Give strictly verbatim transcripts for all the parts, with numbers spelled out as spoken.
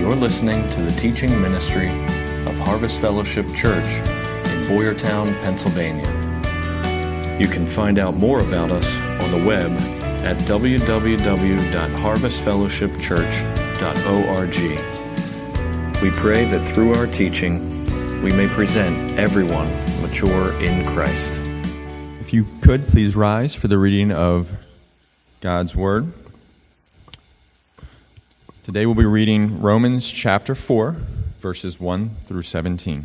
You're listening to the teaching ministry of Harvest Fellowship Church in Boyertown, Pennsylvania. You can find out more about us on the web at w w w dot harvest fellowship church dot org. We pray that through our teaching, we may present everyone mature in Christ. If you could, please rise for the reading of God's Word. Today we'll be reading Romans chapter four, verses one through seventeen.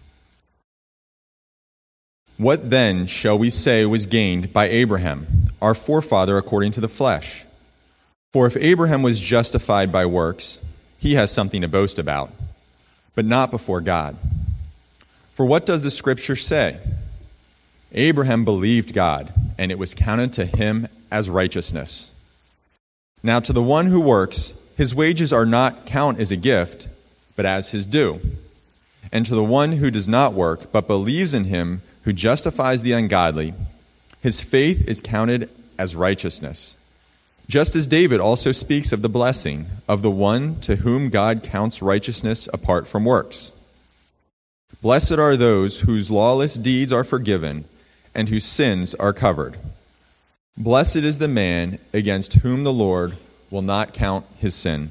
What then shall we say was gained by Abraham, our forefather according to the flesh? For if Abraham was justified by works, he has something to boast about, but not before God. For what does the Scripture say? Abraham believed God, and it was counted to him as righteousness. Now to the one who works, his wages are not count as a gift, but as his due. And to the one who does not work, but believes in him who justifies the ungodly, his faith is counted as righteousness. Just as David also speaks of the blessing of the one to whom God counts righteousness apart from works. Blessed are those whose lawless deeds are forgiven and whose sins are covered. Blessed is the man against whom the Lord will not count his sin.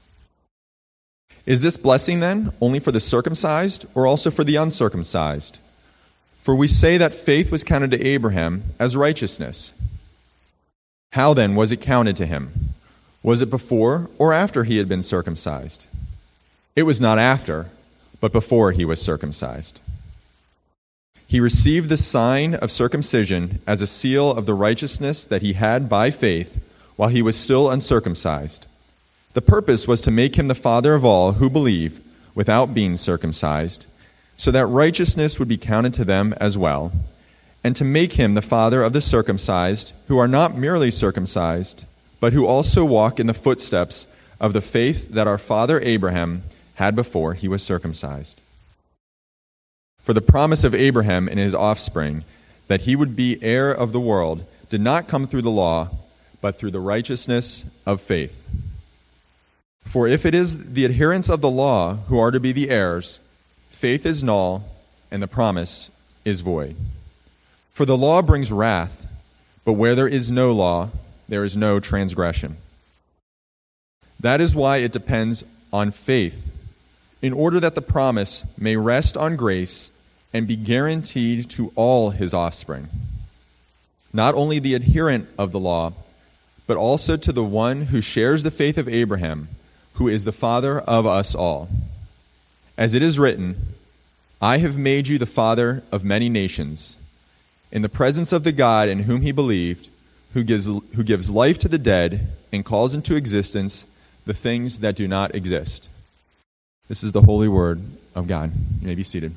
Is this blessing then only for the circumcised or also for the uncircumcised? For we say that faith was counted to Abraham as righteousness. How then was it counted to him? Was it before or after he had been circumcised? It was not after, but before he was circumcised. He received the sign of circumcision as a seal of the righteousness that he had by faith while he was still uncircumcised. The purpose was to make him the father of all who believe without being circumcised, so that righteousness would be counted to them as well, and to make him the father of the circumcised who are not merely circumcised, but who also walk in the footsteps of the faith that our father Abraham had before he was circumcised. For the promise of Abraham and his offspring, that he would be heir of the world, did not come through the law, but through the righteousness of faith. For if it is the adherents of the law who are to be the heirs, faith is null, and the promise is void. For the law brings wrath, but where there is no law, there is no transgression. That is why it depends on faith, in order that the promise may rest on grace and be guaranteed to all his offspring, not only the adherent of the law, but also to the one who shares the faith of Abraham, who is the father of us all. As it is written, I have made you the father of many nations, in the presence of the God in whom he believed, who gives, who gives life to the dead and calls into existence the things that do not exist. This is the holy word of God. You may be seated.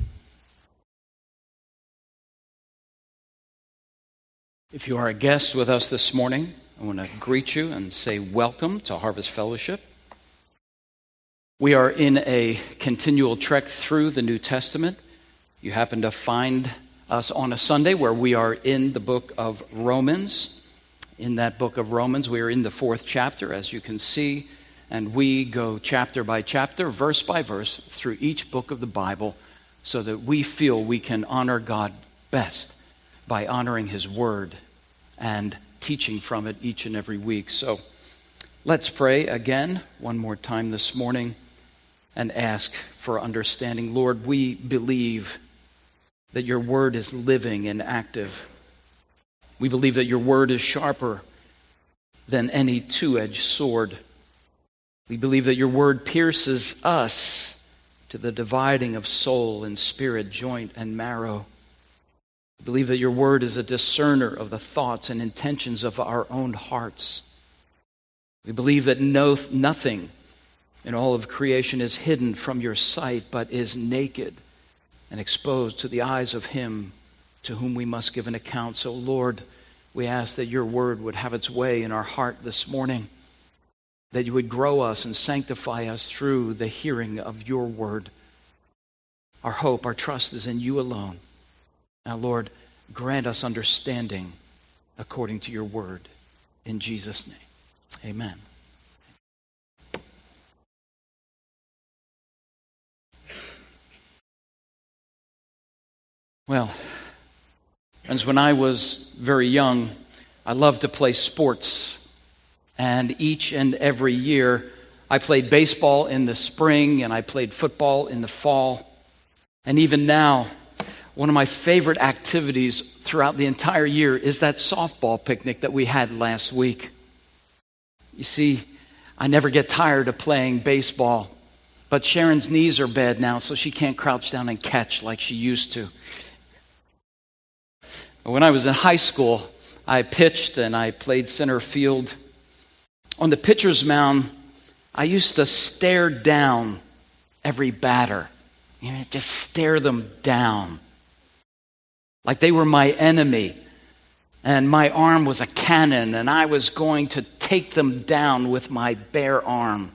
If you are a guest with us this morning, I want to greet you and say welcome to Harvest Fellowship. We are in a continual trek through the New Testament. You happen to find us on a Sunday where we are in the book of Romans. In that book of Romans, we are in the fourth chapter, as you can see, and we go chapter by chapter, verse by verse, through each book of the Bible so that we feel we can honor God best by honoring his word and teaching from it each and every week. So let's pray again one more time this morning and ask for understanding. Lord, we believe that your word is living and active. We believe that your word is sharper than any two-edged sword. We believe that your word pierces us to the dividing of soul and spirit, joint and marrow. We believe that your word is a discerner of the thoughts and intentions of our own hearts. We believe that no, nothing in all of creation is hidden from your sight, but is naked and exposed to the eyes of him to whom we must give an account. So, Lord, we ask that your word would have its way in our heart this morning, that you would grow us and sanctify us through the hearing of your word. Our hope, our trust is in you alone. Now, Lord, grant us understanding according to your word. In Jesus' name, amen. Well, friends, when I was very young, I loved to play sports. And each and every year, I played baseball in the spring and I played football in the fall. And even now, one of my favorite activities throughout the entire year is that softball picnic that we had last week. You see, I never get tired of playing baseball, but Sharon's knees are bad now, so she can't crouch down and catch like she used to. When I was in high school, I pitched and I played center field. On the pitcher's mound, I used to stare down every batter. You know, just stare them down like they were my enemy. And my arm was a cannon, and I was going to take them down with my bare arm.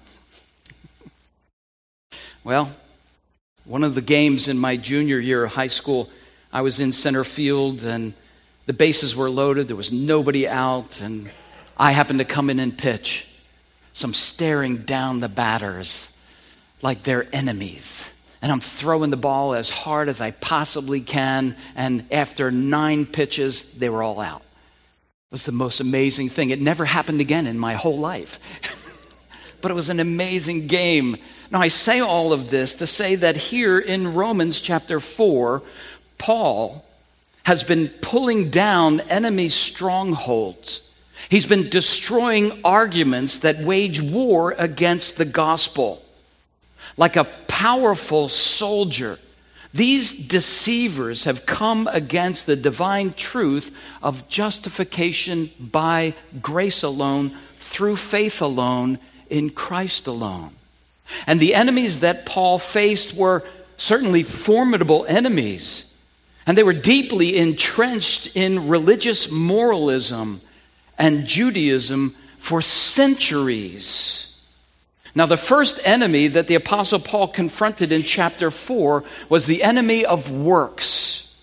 Well, one of the games in my junior year of high school, I was in center field, and the bases were loaded. There was nobody out, and I happened to come in and pitch. So I'm staring down the batters like they're enemies. And I'm throwing the ball as hard as I possibly can. And after nine pitches, they were all out. It was the most amazing thing. It never happened again in my whole life. But it was an amazing game. Now, I say all of this to say that here in Romans chapter four, Paul has been pulling down enemy strongholds. He's been destroying arguments that wage war against the gospel. Like a powerful soldier, these deceivers have come against the divine truth of justification by grace alone, through faith alone, in Christ alone. And the enemies that Paul faced were certainly formidable enemies. And they were deeply entrenched in religious moralism and Judaism for centuries. Now, the first enemy that the Apostle Paul confronted in chapter four was the enemy of works.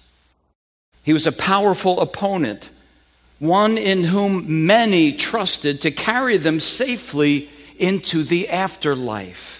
He was a powerful opponent, one in whom many trusted to carry them safely into the afterlife.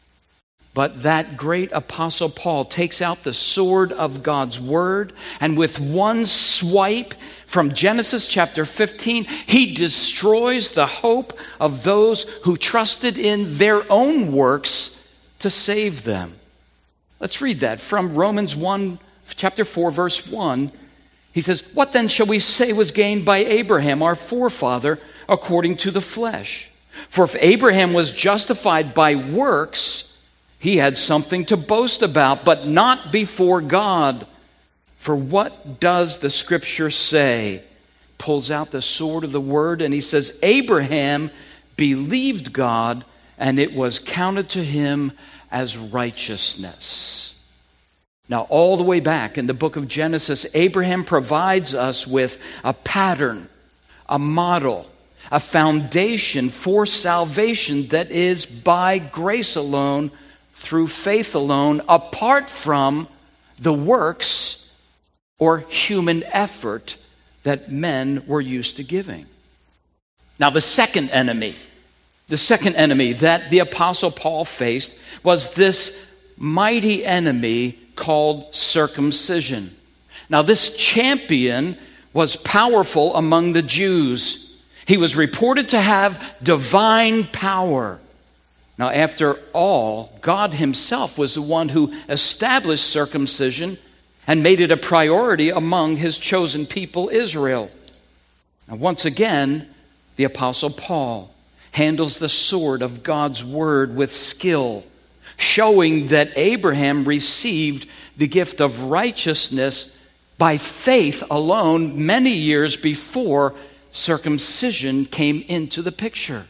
But that great Apostle Paul takes out the sword of God's word, and with one swipe from Genesis chapter fifteen, he destroys the hope of those who trusted in their own works to save them. Let's read that from Romans one, chapter four, verse one. He says, "What then shall we say was gained by Abraham, our forefather, according to the flesh? For if Abraham was justified by works, he had something to boast about, but not before God. For what does the scripture say?" Pulls out the sword of the word and he says, "Abraham believed God, and it was counted to him as righteousness." Now, all the way back in the book of Genesis, Abraham provides us with a pattern, a model, a foundation for salvation that is by grace alone, through faith alone, apart from the works or human effort that men were used to giving. Now, the second enemy, the second enemy that the Apostle Paul faced was this mighty enemy called circumcision. Now, this champion was powerful among the Jews. He was reported to have divine power. Now, after all, God himself was the one who established circumcision and made it a priority among his chosen people, Israel. Now, once again, the Apostle Paul handles the sword of God's word with skill, showing that Abraham received the gift of righteousness by faith alone many years before circumcision came into the picture.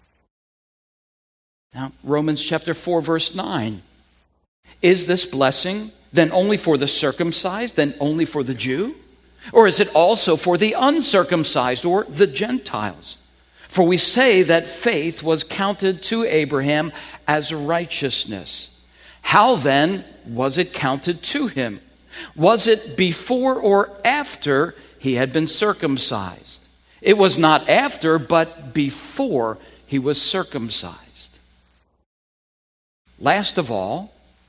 Now, Romans chapter four, verse nine. "Is this blessing then only for the circumcised, then only for the Jew? Or is it also for the uncircumcised or the Gentiles? For we say that faith was counted to Abraham as righteousness. How then was it counted to him? Was it before or after he had been circumcised? It was not after, but before he was circumcised." Last of all,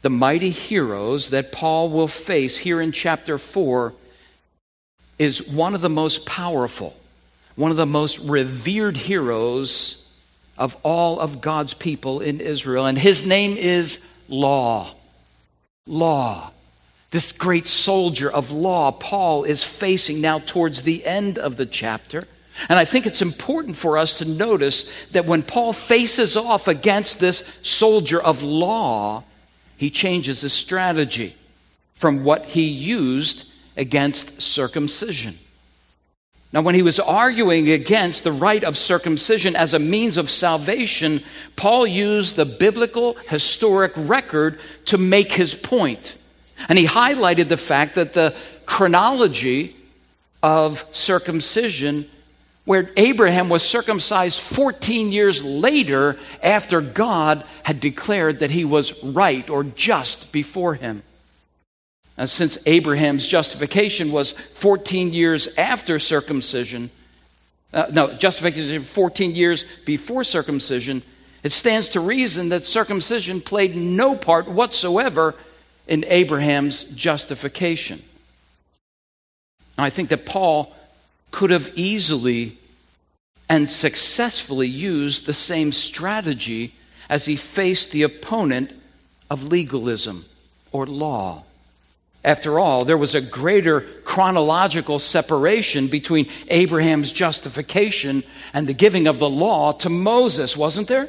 the mighty heroes that Paul will face here in chapter four is one of the most powerful, one of the most revered heroes of all of God's people in Israel. And his name is Law. Law. This great soldier of law Paul is facing now towards the end of the chapter. And I think it's important for us to notice that when Paul faces off against this soldier of law, he changes his strategy from what he used against circumcision. Now, when he was arguing against the rite of circumcision as a means of salvation, Paul used the biblical historic record to make his point. And he highlighted the fact that the chronology of circumcision, where Abraham was circumcised fourteen years later after God had declared that he was right or just before him. And since Abraham's justification was fourteen years after circumcision, uh, no, justification fourteen years before circumcision, it stands to reason that circumcision played no part whatsoever in Abraham's justification. Now, I think that Paul could have easily and successfully used the same strategy as he faced the opponent of legalism or law. After all, there was a greater chronological separation between Abraham's justification and the giving of the law to Moses, wasn't there?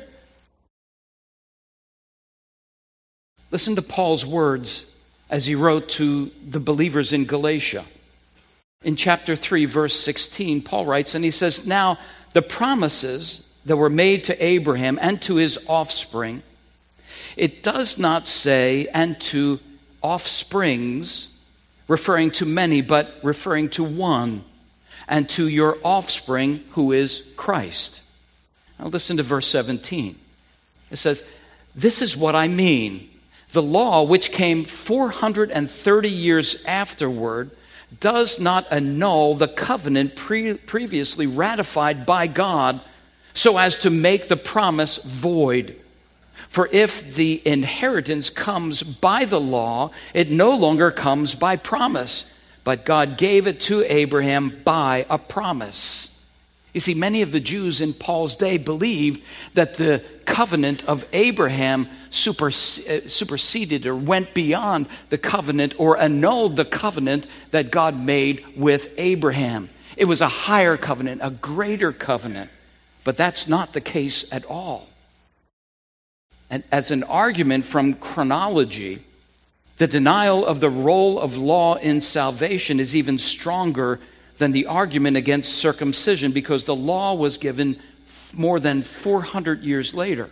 Listen to Paul's words as he wrote to the believers in Galatia. In chapter three, verse sixteen, Paul writes, and he says, now the promises that were made to Abraham and to his offspring, it does not say, and to offsprings, referring to many, but referring to one, and to your offspring, who is Christ. Now listen to verse seventeen. It says, this is what I mean. The law, which came four hundred thirty years afterward, does not annul the covenant pre- previously ratified by God so as to make the promise void. For if the inheritance comes by the law, it no longer comes by promise, but God gave it to Abraham by a promise. You see, many of the Jews in Paul's day believed that the covenant of Abraham superseded or went beyond the covenant or annulled the covenant that God made with Abraham. It was a higher covenant, a greater covenant. But that's not the case at all. And as an argument from chronology, the denial of the role of law in salvation is even stronger than the argument against circumcision, because the law was given more than four hundred years later.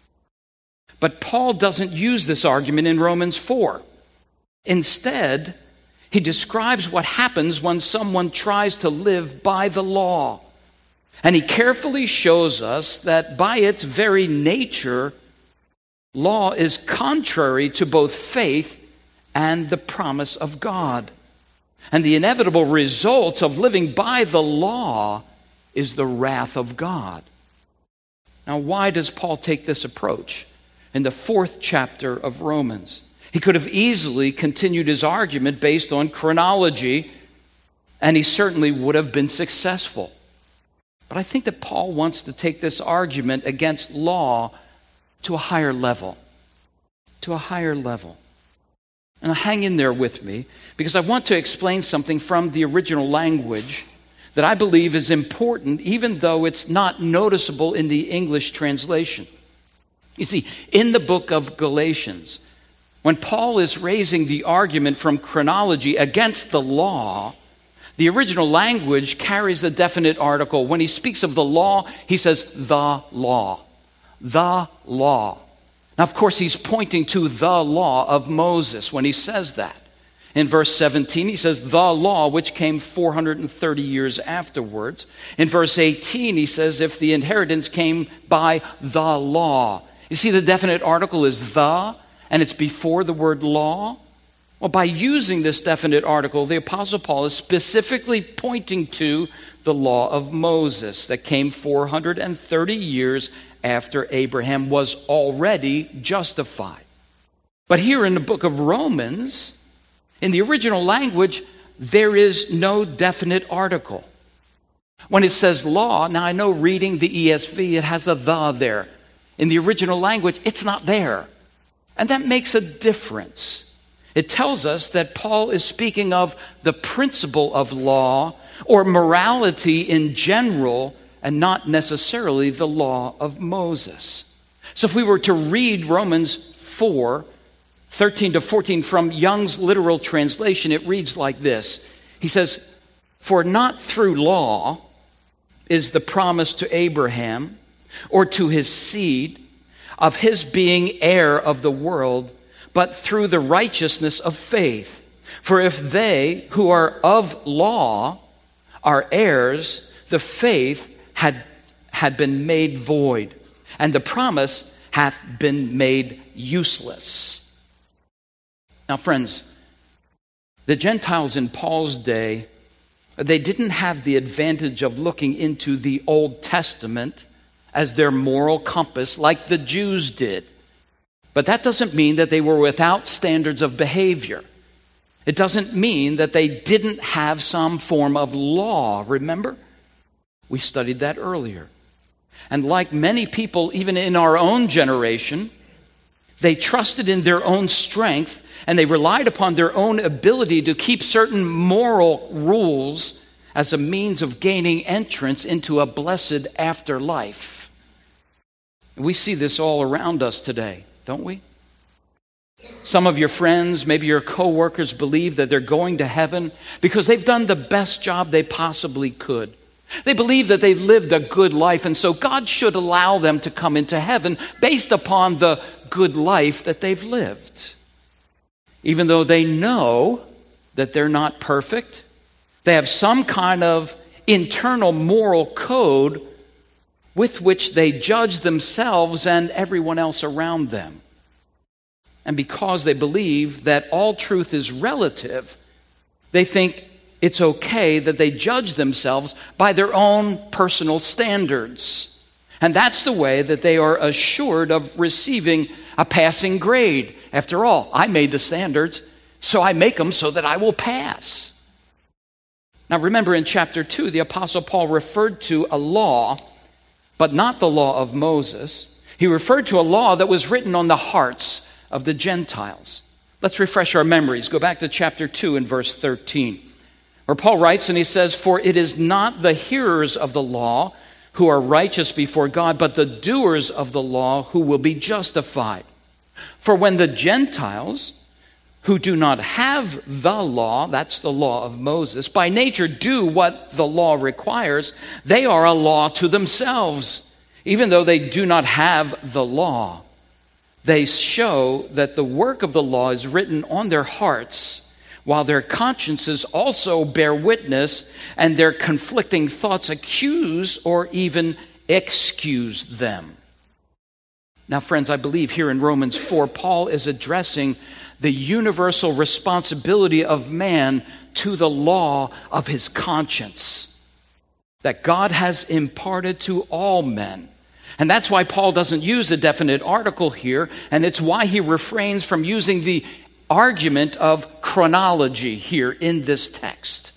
But Paul doesn't use this argument in Romans four. Instead, he describes what happens when someone tries to live by the law. And he carefully shows us that by its very nature, law is contrary to both faith and the promise of God. And the inevitable results of living by the law is the wrath of God. Now, why does Paul take this approach? In the fourth chapter of Romans, he could have easily continued his argument based on chronology, and he certainly would have been successful. But I think that Paul wants to take this argument against law to a higher level. To a higher level. And hang in there with me, because I want to explain something from the original language that I believe is important, even though it's not noticeable in the English translation. You see, in the book of Galatians, when Paul is raising the argument from chronology against the law, the original language carries a definite article. When he speaks of the law, he says, the law. The law. Now, of course, he's pointing to the law of Moses when he says that. In verse seventeen, he says, the law which came four hundred thirty years afterwards. In verse eighteen, he says, if the inheritance came by the law. You see, the definite article is the, and it's before the word law. Well, by using this definite article, the Apostle Paul is specifically pointing to the law of Moses that came four hundred thirty years after Abraham was already justified. But here in the book of Romans, in the original language, there is no definite article. When it says law, now I know reading the E S V, it has a the there. In the original language, it's not there. And that makes a difference. It tells us that Paul is speaking of the principle of law or morality in general and not necessarily the law of Moses. So if we were to read Romans four, thirteen to fourteen from Young's literal translation, it reads like this. He says, "For not through law is the promise to Abraham or to his seed of his being heir of the world, but through the righteousness of faith. For if they who are of law are heirs, the faith had, had been made void, and the promise hath been made useless." Now, friends, the Gentiles in Paul's day, they didn't have the advantage of looking into the Old Testament as their moral compass like the Jews did. But that doesn't mean that they were without standards of behavior. It doesn't mean that they didn't have some form of law. Remember? We studied that earlier. And like many people, even in our own generation, they trusted in their own strength and they relied upon their own ability to keep certain moral rules as a means of gaining entrance into a blessed afterlife. We see this all around us today, don't we? Some of your friends, maybe your coworkers, believe that they're going to heaven because they've done the best job they possibly could. They believe that they've lived a good life, and so God should allow them to come into heaven based upon the good life that they've lived. Even though they know that they're not perfect, they have some kind of internal moral code with which they judge themselves and everyone else around them. And because they believe that all truth is relative, they think it's okay that they judge themselves by their own personal standards. And that's the way that they are assured of receiving a passing grade. After all, I made the standards, so I make them so that I will pass. Now remember, in chapter two, the Apostle Paul referred to a law, but not the law of Moses. He referred to a law that was written on the hearts of the Gentiles. Let's refresh our memories. Go back to chapter two and verse thirteen, where Paul writes and he says, "For it is not the hearers of the law who are righteous before God, but the doers of the law who will be justified. For when the Gentiles, who do not have the law," that's the law of Moses, "by nature do what the law requires, they are a law to themselves, even though they do not have the law. They show that the work of the law is written on their hearts, while their consciences also bear witness, and their conflicting thoughts accuse or even excuse them." Now, friends, I believe here in Romans four, Paul is addressing the universal responsibility of man to the law of his conscience that God has imparted to all men. And that's why Paul doesn't use a definite article here, and it's why he refrains from using the argument of chronology here in this text.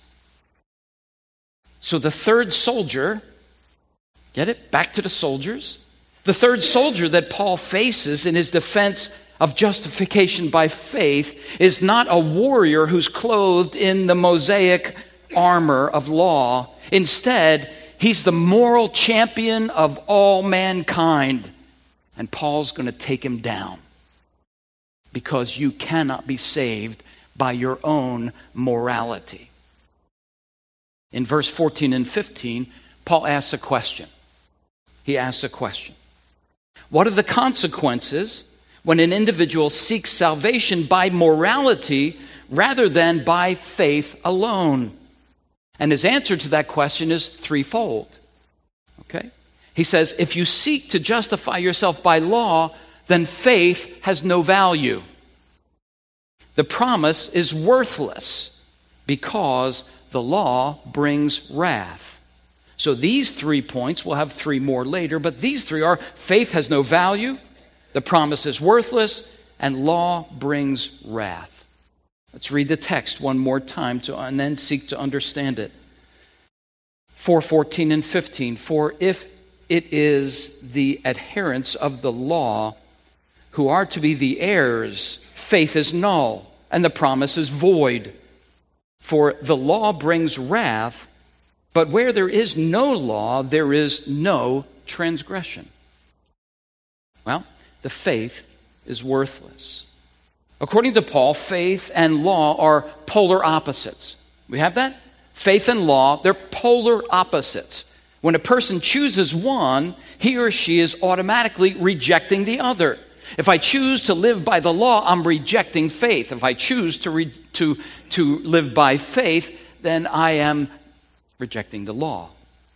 So the third soldier, get it? Back to the soldiers. The third soldier that Paul faces in his defense of justification by faith is not a warrior who's clothed in the Mosaic armor of law. Instead, he's the moral champion of all mankind. And Paul's going to take him down, because you cannot be saved by your own morality. In verse fourteen and fifteen, Paul asks a question. He asks a question. What are the consequences when an individual seeks salvation by morality rather than by faith alone? And his answer to that question is threefold. Okay? He says, if you seek to justify yourself by law, then faith has no value. The promise is worthless because the law brings wrath. So these three points, we'll have three more later, but these three are: faith has no value, the promise is worthless, and law brings wrath. Let's read the text one more time to, and then seek to understand it. four fourteen and fifteen. For if it is the adherents of the law who are to be the heirs, faith is null, and the promise is void. For the law brings wrath, but where there is no law, there is no transgression. Well, the faith is worthless. According to Paul, faith and law are polar opposites. We have that? Faith and law, they're polar opposites. When a person chooses one, he or she is automatically rejecting the other. If I choose to live by the law, I'm rejecting faith. If I choose to, re- to, to live by faith, then I am rejecting the law.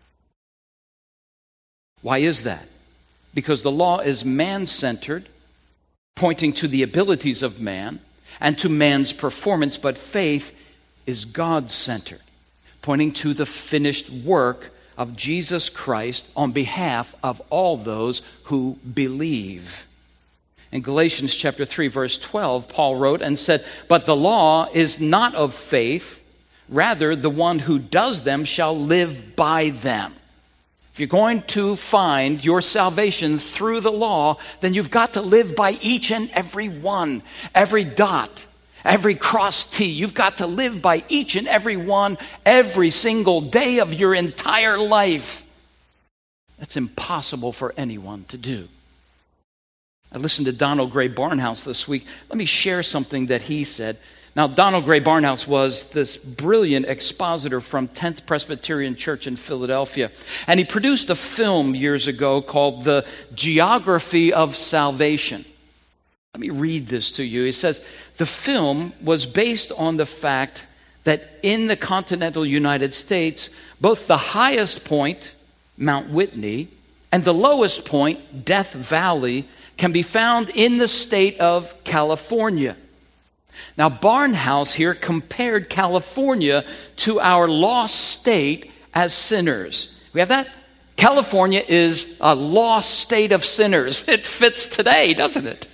Why is that? Because the law is man-centered, pointing to the abilities of man and to man's performance, but faith is God-centered, pointing to the finished work of Jesus Christ on behalf of all those who believe. In Galatians chapter three, verse twelve, Paul wrote and said, "But the law is not of faith, rather the one who does them shall live by them." If you're going to find your salvation through the law, then you've got to live by each and every one, every dot, every cross T. You've got to live by each and every one every single day of your entire life. That's impossible for anyone to do. I listened to Donald Gray Barnhouse this week. Let me share something that he said. Now, Donald Gray Barnhouse was this brilliant expositor from tenth Presbyterian Church in Philadelphia. And he produced a film years ago called The Geography of Salvation. Let me read this to you. He says, the film was based on the fact that in the continental United States, both the highest point, Mount Whitney, and the lowest point, Death Valley, can be found in the state of California. Now, Barnhouse here compared California to our lost state as sinners. We have that? California is a lost state of sinners. It fits today, doesn't it?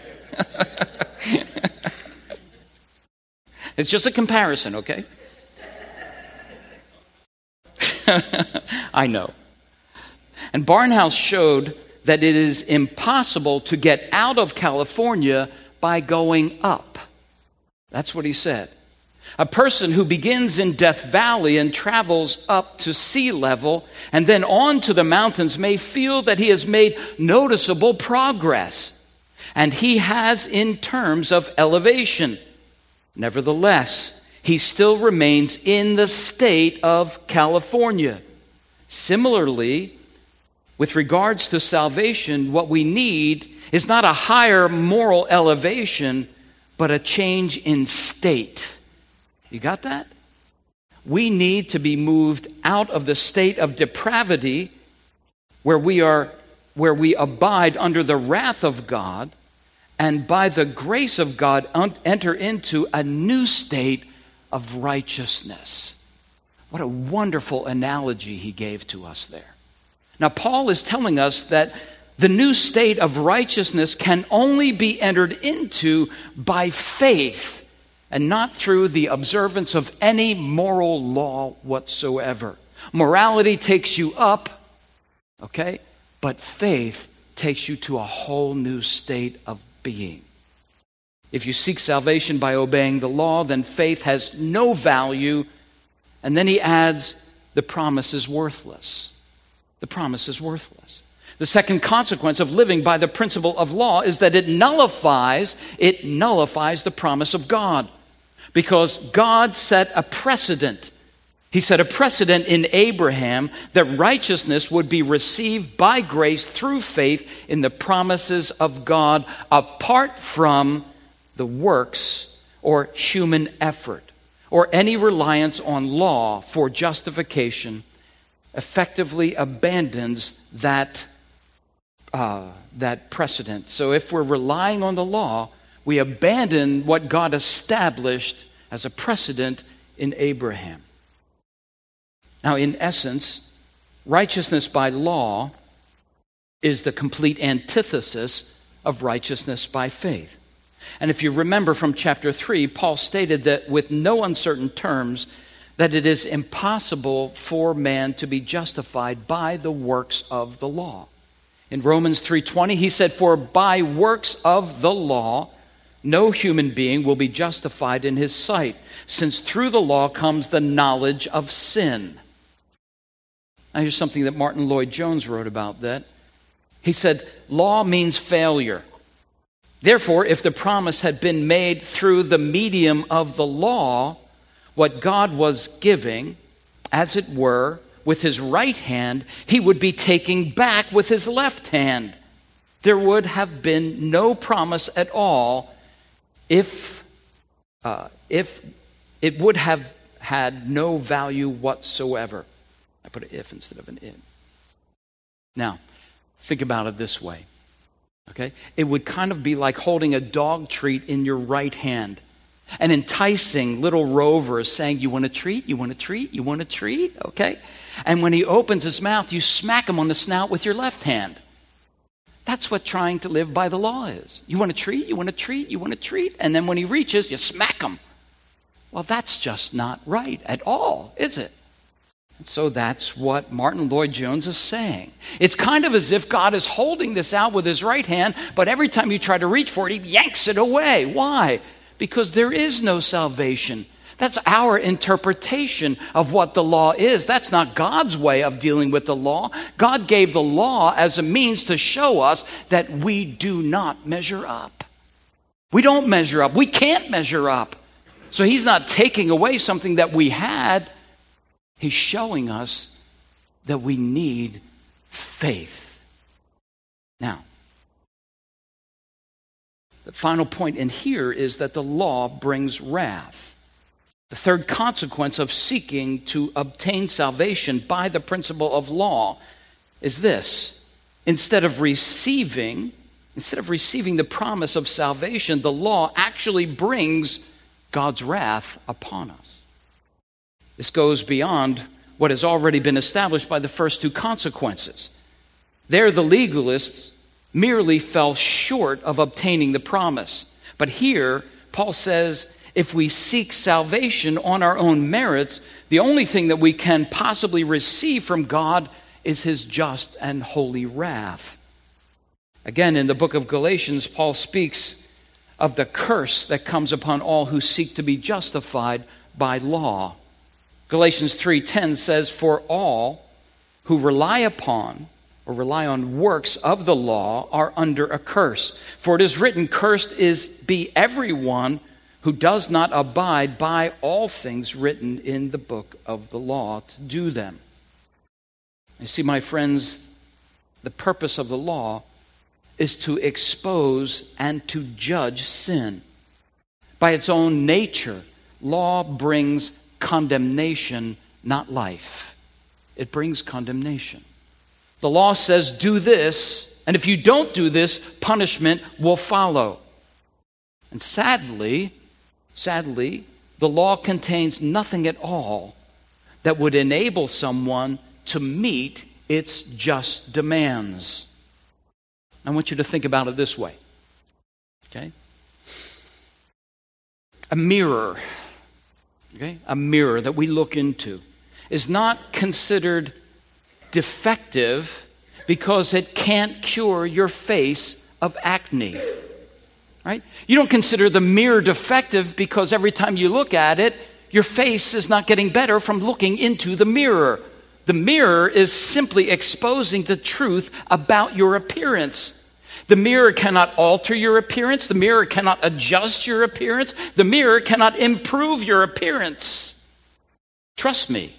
It's just a comparison, okay? I know. And Barnhouse showed that it is impossible to get out of California by going up. That's what he said. A person who begins in Death Valley and travels up to sea level and then on to the mountains may feel that he has made noticeable progress. And he has in terms of elevation. Nevertheless, he still remains in the state of California. Similarly, with regards to salvation, what we need is not a higher moral elevation, but a change in state. You got that? We need to be moved out of the state of depravity where we are, where we abide under the wrath of God, and by the grace of God un- enter into a new state of righteousness. What a wonderful analogy he gave to us there. Now, Paul is telling us that the new state of righteousness can only be entered into by faith and not through the observance of any moral law whatsoever. Morality takes you up, okay? But faith takes you to a whole new state of being. If you seek salvation by obeying the law, then faith has no value. And then he adds, the promise is worthless. The promise is worthless. The second consequence of living by the principle of law is that it nullifies, it nullifies the promise of God. Because God set a precedent. He set a precedent in Abraham that righteousness would be received by grace through faith in the promises of God apart from the works or human effort or any reliance on law for justification effectively abandons that, uh, that precedent. So if we're relying on the law, we abandon what God established as a precedent in Abraham. Now, in essence, righteousness by law is the complete antithesis of righteousness by faith. And if you remember from chapter three, Paul stated that with no uncertain terms, that it is impossible for man to be justified by the works of the law. In Romans three twenty, he said, "For by works of the law, no human being will be justified in his sight, since through the law comes the knowledge of sin." Now here's something that Martin Lloyd-Jones wrote about that. He said, "Law means failure. Therefore, if the promise had been made through the medium of the law, what God was giving, as it were, with his right hand, he would be taking back with his left hand. There would have been no promise at all if, uh, if it would have had no value whatsoever." I put an if instead of an in. Now, think about it this way. Okay? It would kind of be like holding a dog treat in your right hand and enticing little Rover saying, "You want a treat? You want a treat? You want a treat?" Okay? And when he opens his mouth, you smack him on the snout with your left hand. That's what trying to live by the law is. You want a treat? You want a treat? You want a treat? And then when he reaches, you smack him. Well, that's just not right at all, is it? And so that's what Martin Lloyd-Jones is saying. It's kind of as if God is holding this out with his right hand, but every time you try to reach for it, he yanks it away. Why? Because there is no salvation. That's our interpretation of what the law is. That's not God's way of dealing with the law. God gave the law as a means to show us that we do not measure up. We don't measure up. We can't measure up. So he's not taking away something that we had. He's showing us that we need faith. Now, the final point in here is that the law brings wrath. The third consequence of seeking to obtain salvation by the principle of law is this. Instead of receiving, instead of receiving the promise of salvation, the law actually brings God's wrath upon us. This goes beyond what has already been established by the first two consequences. There, the legalists merely fell short of obtaining the promise. But here, Paul says, if we seek salvation on our own merits, the only thing that we can possibly receive from God is his just and holy wrath. Again, in the book of Galatians, Paul speaks of the curse that comes upon all who seek to be justified by law. Galatians three ten says, "For all who rely upon or rely on works of the law are under a curse. For it is written, cursed is be everyone who does not abide by all things written in the book of the law to do them." You see, my friends, the purpose of the law is to expose and to judge sin. By its own nature, law brings condemnation, not life. It brings condemnation. The law says, do this, and if you don't do this, punishment will follow. And sadly, sadly, the law contains nothing at all that would enable someone to meet its just demands. I want you to think about it this way. Okay? A mirror, okay? A mirror that we look into is not considered defective because it can't cure your face of acne. Right? You don't consider the mirror defective because every time you look at it, your face is not getting better from looking into the mirror. The mirror is simply exposing the truth about your appearance. The mirror cannot alter your appearance. The mirror cannot adjust your appearance. The mirror cannot improve your appearance. Trust me.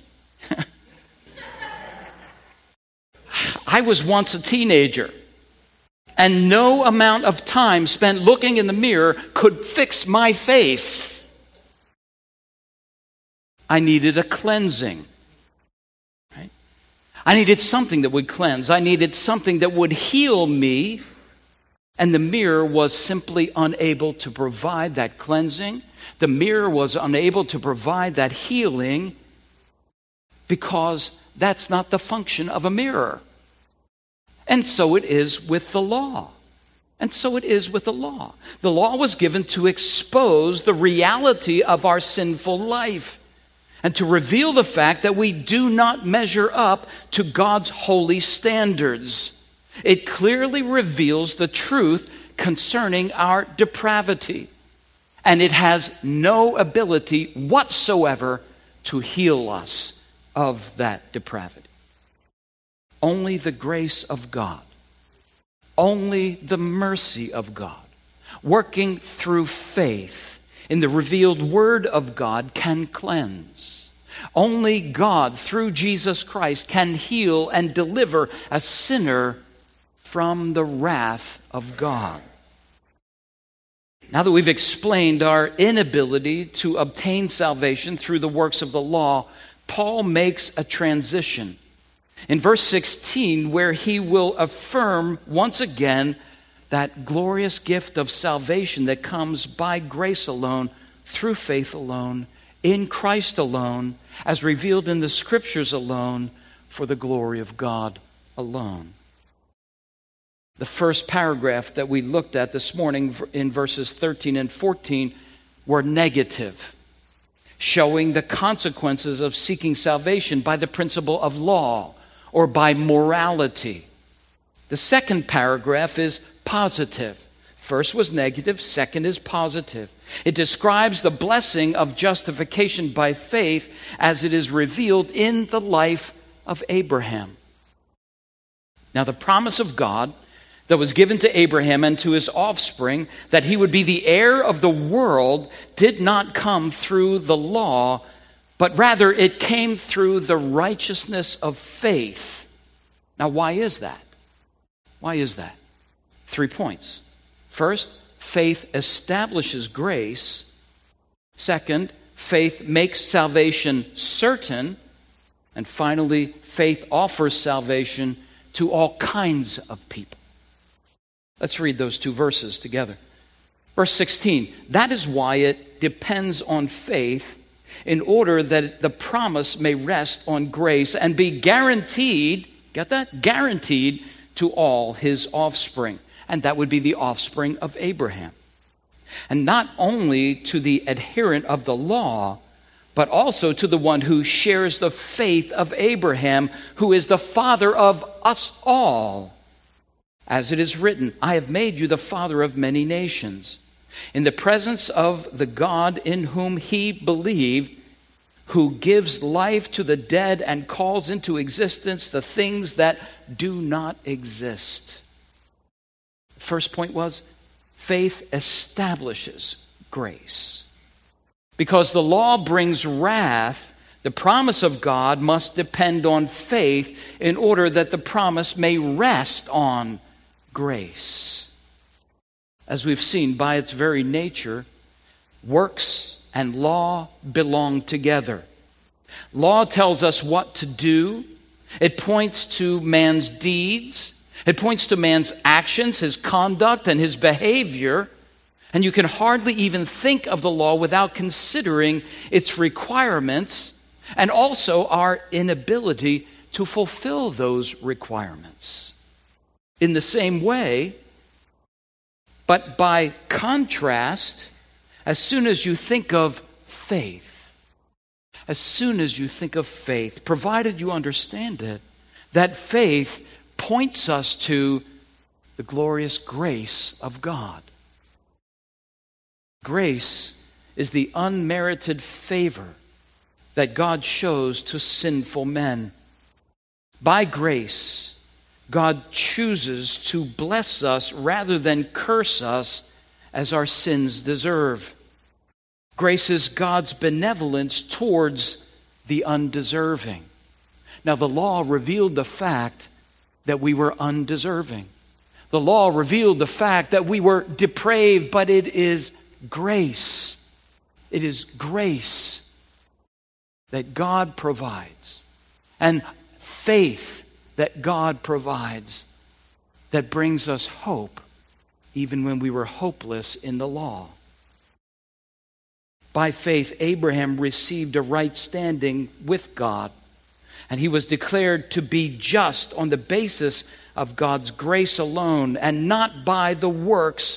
I was once a teenager, and no amount of time spent looking in the mirror could fix my face. I needed a cleansing. Right? I needed something that would cleanse. I needed something that would heal me. And the mirror was simply unable to provide that cleansing. The mirror was unable to provide that healing because that's not the function of a mirror. And so it is with the law. And so it is with the law. The law was given to expose the reality of our sinful life and to reveal the fact that we do not measure up to God's holy standards. It clearly reveals the truth concerning our depravity, and it has no ability whatsoever to heal us of that depravity. Only the grace of God, only the mercy of God, working through faith in the revealed Word of God, can cleanse. Only God, through Jesus Christ, can heal and deliver a sinner from the wrath of God. Now that we've explained our inability to obtain salvation through the works of the law, Paul makes a transition in verse sixteen, where he will affirm once again that glorious gift of salvation that comes by grace alone, through faith alone, in Christ alone, as revealed in the Scriptures alone, for the glory of God alone. The first paragraph that we looked at this morning in verses thirteen and fourteen were negative, showing the consequences of seeking salvation by the principle of law or by morality. The second paragraph is positive. First was negative, second is positive. It describes the blessing of justification by faith as it is revealed in the life of Abraham. Now, the promise of God that was given to Abraham and to his offspring, that he would be the heir of the world, did not come through the law, but rather it came through the righteousness of faith. Now, why is that? Why is that? Three points. First, faith establishes grace. Second, faith makes salvation certain. And finally, faith offers salvation to all kinds of people. Let's read those two verses together. Verse sixteen, that is why it depends on faith in order that the promise may rest on grace and be guaranteed, get that? Guaranteed to all his offspring. And that would be the offspring of Abraham. And not only to the adherent of the law, but also to the one who shares the faith of Abraham, who is the father of us all. As it is written, I have made you the father of many nations, in the presence of the God in whom he believed, who gives life to the dead and calls into existence the things that do not exist. First point was, faith establishes grace. Because the law brings wrath, the promise of God must depend on faith in order that the promise may rest on grace. As we've seen, by its very nature, works and law belong together. Law tells us what to do. It points to man's deeds. It points to man's actions, his conduct, and his behavior. And you can hardly even think of the law without considering its requirements and also our inability to fulfill those requirements. In the same way, but by contrast, as soon as you think of faith, as soon as you think of faith, provided you understand it, that faith points us to the glorious grace of God. Grace is the unmerited favor that God shows to sinful men. By grace, God chooses to bless us rather than curse us as our sins deserve. Grace is God's benevolence towards the undeserving. Now, the law revealed the fact that we were undeserving. The law revealed the fact that we were depraved, but it is grace. It is grace that God provides, and faith that God provides, that brings us hope even when we were hopeless in the law. By faith, Abraham received a right standing with God, and he was declared to be just on the basis of God's grace alone and not by the works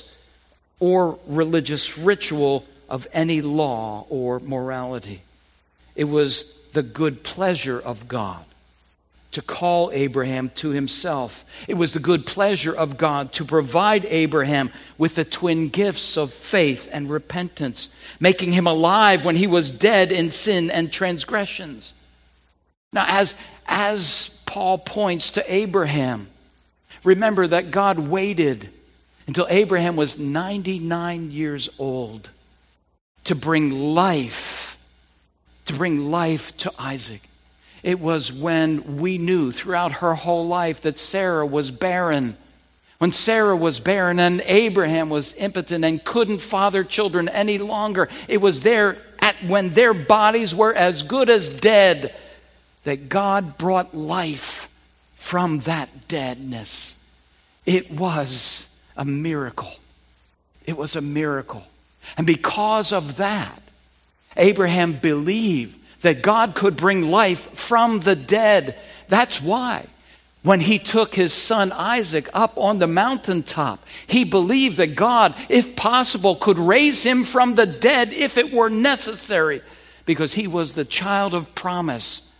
or religious ritual of any law or morality. It was the good pleasure of God to call Abraham to himself. It was the good pleasure of God to provide Abraham with the twin gifts of faith and repentance, making him alive when he was dead in sin and transgressions. Now, as, as Paul points to Abraham, remember that God waited until Abraham was ninety-nine years old to bring life, to bring life to Isaac. It was when we knew throughout her whole life that Sarah was barren. When Sarah was barren and Abraham was impotent and couldn't father children any longer, it was there at when their bodies were as good as dead that God brought life from that deadness. It was a miracle. It was a miracle. And because of that, Abraham believed that God could bring life from the dead. That's why when he took his son Isaac up on the mountaintop, he believed that God, if possible, could raise him from the dead if it were necessary, because he was the child of promise.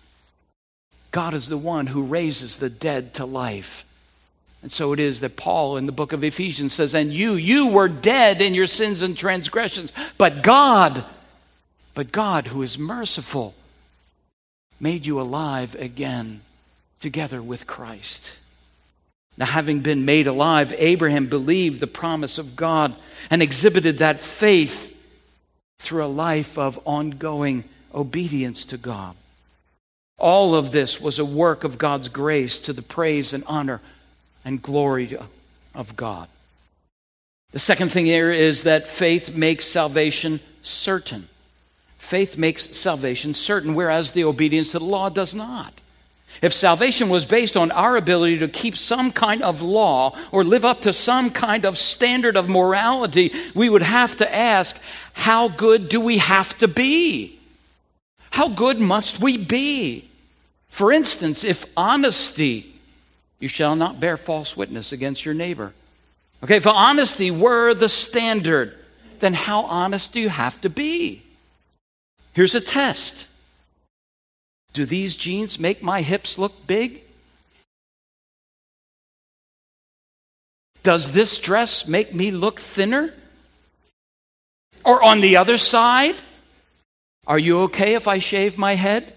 God is the one who raises the dead to life. And so it is that Paul in the book of Ephesians says, and you, you were dead in your sins and transgressions, but God, but God who is merciful made you alive again together with Christ. Now, having been made alive, Abraham believed the promise of God and exhibited that faith through a life of ongoing obedience to God. All of this was a work of God's grace to the praise and honor and glory of God. The second thing here is that faith makes salvation certain. Faith makes salvation certain, whereas the obedience to the law does not. If salvation was based on our ability to keep some kind of law or live up to some kind of standard of morality, we would have to ask, how good do we have to be? How good must we be? For instance, if honesty, you shall not bear false witness against your neighbor. Okay, if honesty were the standard, then how honest do you have to be? Here's a test. Do these jeans make my hips look big? Does this dress make me look thinner? Or on the other side, are you okay if I shave my head?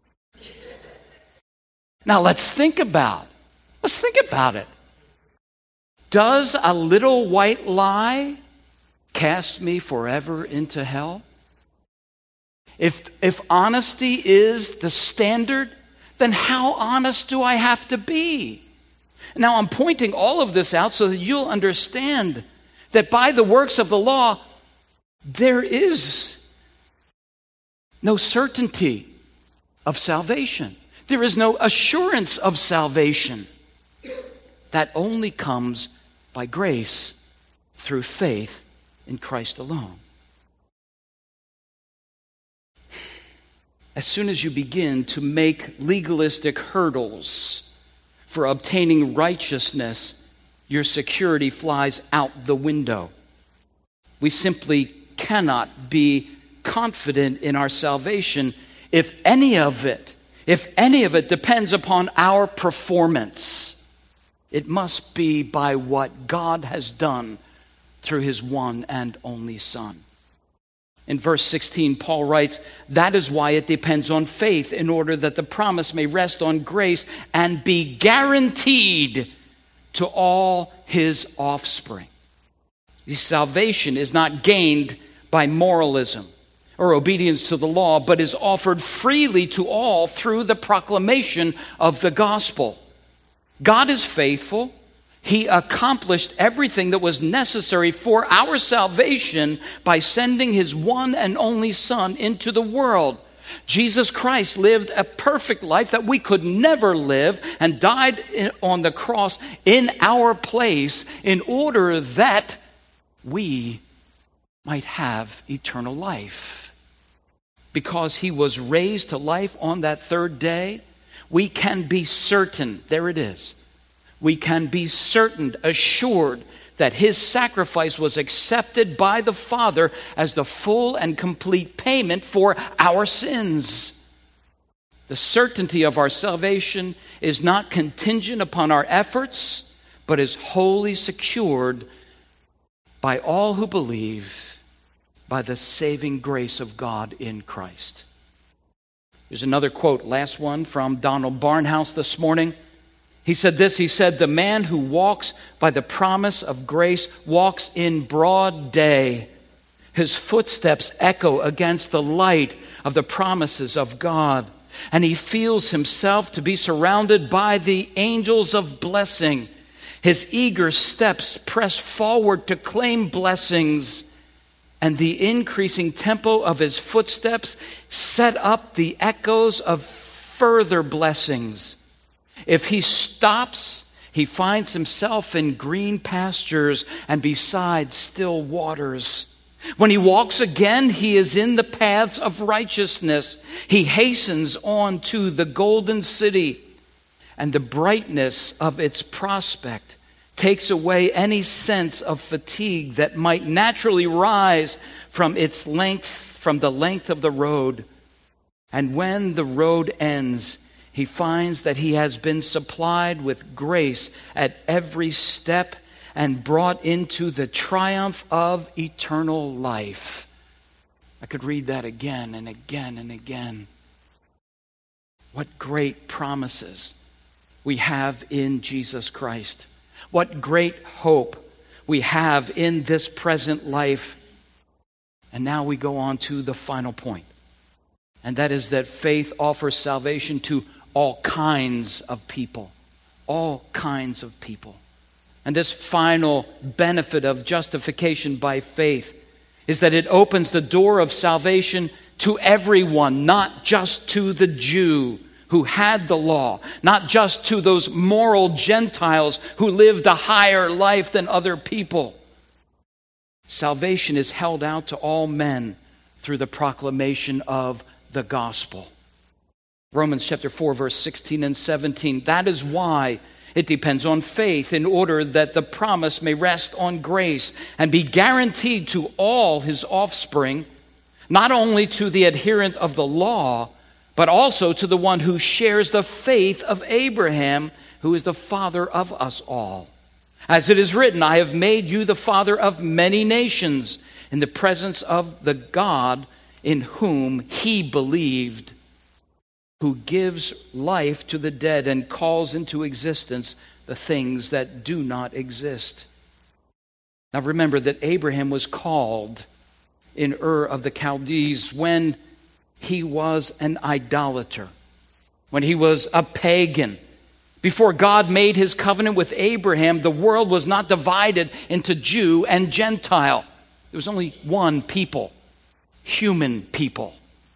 Now let's think about it. Let's think about it. Does a little white lie cast me forever into hell? If, if honesty is the standard, then how honest do I have to be? Now, I'm pointing all of this out so that you'll understand that by the works of the law, there is no certainty of salvation. There is no assurance of salvation. That only comes by grace through faith in Christ alone. As soon as you begin to make legalistic hurdles for obtaining righteousness, your security flies out the window. We simply cannot be confident in our salvation if any of it, if any of it depends upon our performance. It must be by what God has done through his one and only Son. In verse sixteen, Paul writes, that is why it depends on faith, in order that the promise may rest on grace and be guaranteed to all his offspring. The salvation is not gained by moralism or obedience to the law, but is offered freely to all through the proclamation of the gospel. God is faithful. He accomplished everything that was necessary for our salvation by sending his one and only Son into the world. Jesus Christ lived a perfect life that we could never live and died in, on the cross in our place in order that we might have eternal life. Because he was raised to life on that third day, we can be certain, there it is, we can be certain, assured, that his sacrifice was accepted by the Father as the full and complete payment for our sins. The certainty of our salvation is not contingent upon our efforts, but is wholly secured by all who believe by the saving grace of God in Christ. There's another quote, last one, from Donald Barnhouse this morning. He said this, he said, "The man who walks by the promise of grace walks in broad day. His footsteps echo against the light of the promises of God, and he feels himself to be surrounded by the angels of blessing. His eager steps press forward to claim blessings, and the increasing tempo of his footsteps set up the echoes of further blessings. If he stops, he finds himself in green pastures and beside still waters. When he walks again, he is in the paths of righteousness. He hastens on to the golden city, and the brightness of its prospect takes away any sense of fatigue that might naturally rise from its length, from the length of the road. And when the road ends, he finds that he has been supplied with grace at every step and brought into the triumph of eternal life." I could read that again and again and again. What great promises we have in Jesus Christ. What great hope we have in this present life. And now we go on to the final point. And that is that faith offers salvation to all kinds of people. All kinds of people. And this final benefit of justification by faith is that it opens the door of salvation to everyone, not just to the Jew who had the law, not just to those moral Gentiles who lived a higher life than other people. Salvation is held out to all men through the proclamation of the gospel. Romans chapter four, verse sixteen and seventeen. That is why it depends on faith, in order that the promise may rest on grace and be guaranteed to all his offspring, not only to the adherent of the law, but also to the one who shares the faith of Abraham, who is the father of us all. As it is written, "I have made you the father of many nations," in the presence of the God in whom he believed, who gives life to the dead and calls into existence the things that do not exist. Now remember that Abraham was called in Ur of the Chaldees when he was an idolater, when he was a pagan. Before God made his covenant with Abraham, the world was not divided into Jew and Gentile. There was only one people, human people.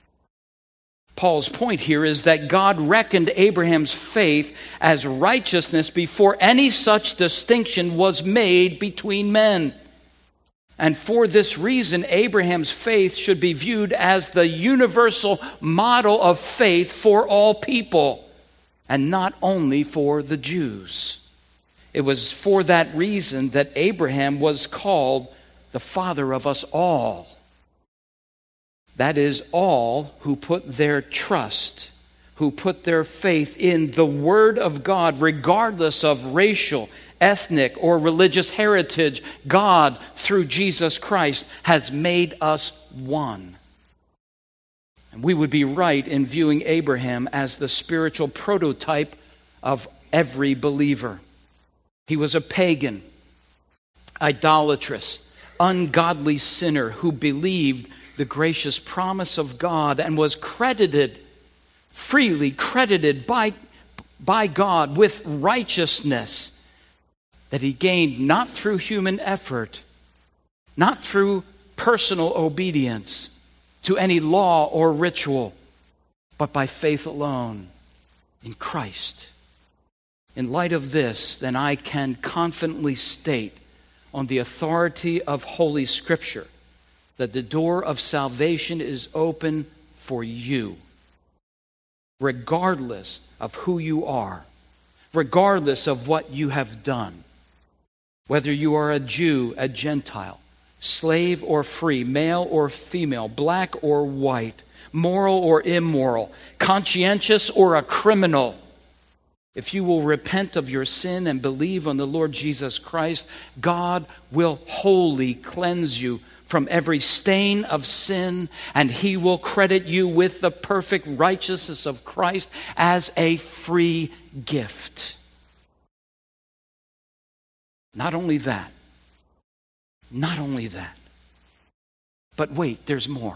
Paul's point here is that God reckoned Abraham's faith as righteousness before any such distinction was made between men. And for this reason, Abraham's faith should be viewed as the universal model of faith for all people, and not only for the Jews. It was for that reason that Abraham was called the father of us all. That is, all who put their trust, who put their faith in the Word of God, regardless of racial, ethnic, or religious heritage. God, through Jesus Christ, has made us one. And we would be right in viewing Abraham as the spiritual prototype of every believer. He was a pagan, idolatrous, ungodly sinner who believed the gracious promise of God and was credited, freely credited by, by God with righteousness that he gained not through human effort, not through personal obedience to any law or ritual, but by faith alone in Christ. In light of this, then I can confidently state on the authority of Holy Scripture that the door of salvation is open for you, regardless of who you are, regardless of what you have done. Whether you are a Jew, a Gentile, slave or free, male or female, black or white, moral or immoral, conscientious or a criminal, if you will repent of your sin and believe on the Lord Jesus Christ, God will wholly cleanse you from every stain of sin, and He will credit you with the perfect righteousness of Christ as a free gift. Not only that, not only that, but wait, there's more.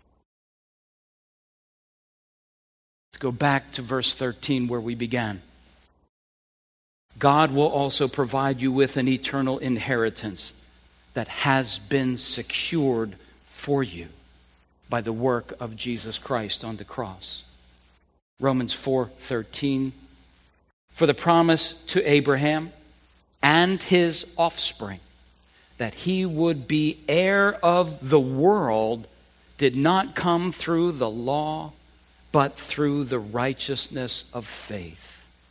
Let's go back to verse thirteen where we began. God will also provide you with an eternal inheritance that has been secured for you by the work of Jesus Christ on the cross. Romans four thirteen. For the promise to Abraham and his offspring that he would be heir of the world did not come through the law, but through the righteousness of faith.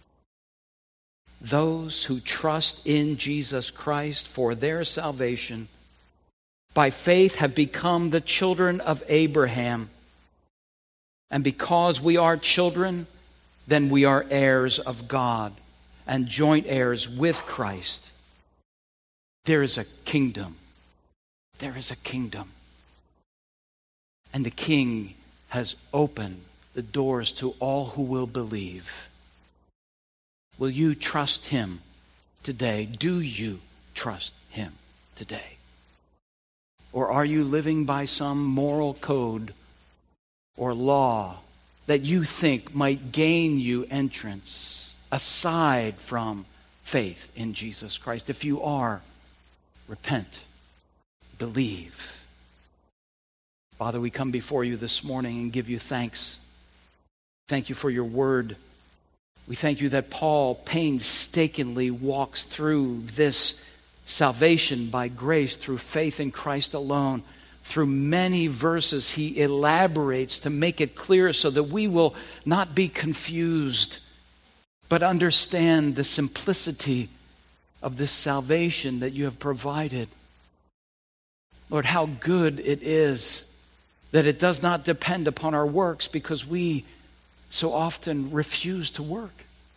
Those who trust in Jesus Christ for their salvation by faith have become the children of Abraham. And because we are children, then we are heirs of God and joint heirs with Christ. There is a kingdom. There is a kingdom. And the King has opened the doors to all who will believe. Will you trust Him today? Do you trust Him today? Or are you living by some moral code or law that you think might gain you entrance aside from faith in Jesus Christ? If you are, repent, believe. Father, we come before you this morning and give you thanks. Thank you for your word. We thank you that Paul painstakingly walks through this salvation by grace through faith in Christ alone. Through many verses, he elaborates to make it clear so that we will not be confused, but understand the simplicity of this salvation that you have provided. Lord, how good it is that it does not depend upon our works, because we so often refuse to work.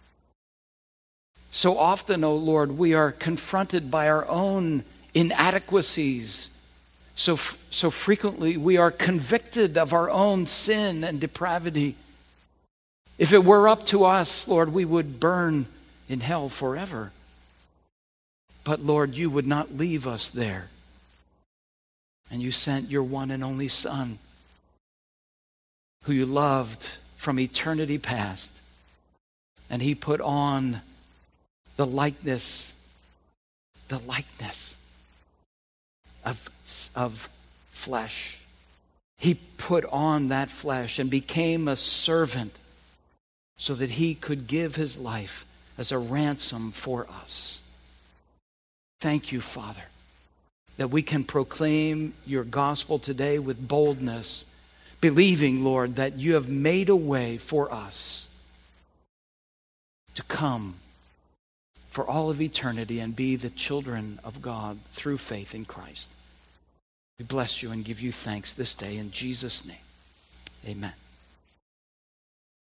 So often, oh Lord, we are confronted by our own inadequacies. So, so frequently we are convicted of our own sin and depravity. If it were up to us, Lord, we would burn in hell forever. But Lord, you would not leave us there. And you sent your one and only Son, who you loved from eternity past. And he put on the likeness, the likeness of, of flesh. He put on that flesh and became a servant so that he could give his life as a ransom for us. Thank you, Father, that we can proclaim your gospel today with boldness, believing, Lord, that you have made a way for us to come for all of eternity and be the children of God through faith in Christ. We bless you and give you thanks this day in Jesus' name. Amen.